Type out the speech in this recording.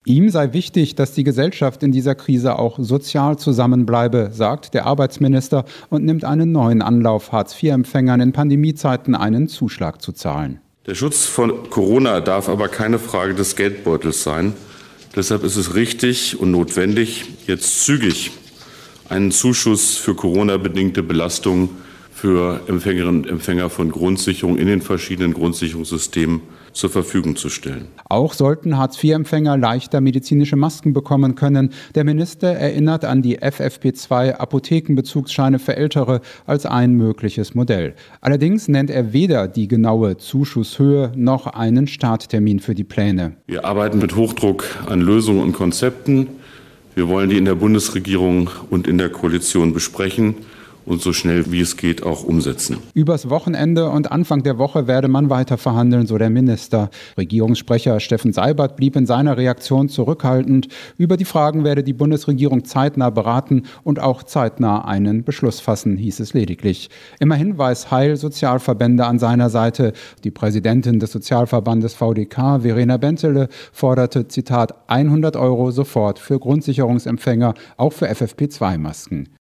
Ihm sei wichtig, dass die Gesellschaft in dieser Krise auch sozial zusammenbleibe, sagt der Arbeitsminister und nimmt einen neuen Anlauf, Hartz-IV-Empfängern in Pandemiezeiten einen Zuschlag zu zahlen. Der Schutz vor Corona darf aber keine Frage des Geldbeutels sein. Deshalb ist es richtig und notwendig, jetzt zügig einen Zuschuss für Corona-bedingte Belastungen für Empfängerinnen und Empfänger von Grundsicherung in den verschiedenen Grundsicherungssystemen zur Verfügung zu stellen. Auch sollten Hartz-IV-Empfänger leichter medizinische Masken bekommen können. Der Minister erinnert an die FFP2-Apothekenbezugsscheine für Ältere als ein mögliches Modell. Allerdings nennt er weder die genaue Zuschusshöhe noch einen Starttermin für die Pläne. Wir arbeiten mit Hochdruck an Lösungen und Konzepten. Wir wollen die in der Bundesregierung und in der Koalition besprechen und so schnell wie es geht auch umsetzen. Übers Wochenende und Anfang der Woche werde man weiter verhandeln, so der Minister. Regierungssprecher Steffen Seibert blieb in seiner Reaktion zurückhaltend. Über die Fragen werde die Bundesregierung zeitnah beraten und auch zeitnah einen Beschluss fassen, hieß es lediglich. Immerhin weiß Heil Sozialverbände an seiner Seite. Die Präsidentin des Sozialverbandes VDK, Verena Bentele, forderte, Zitat, 100 € sofort für Grundsicherungsempfänger, auch für FFP2-Masken.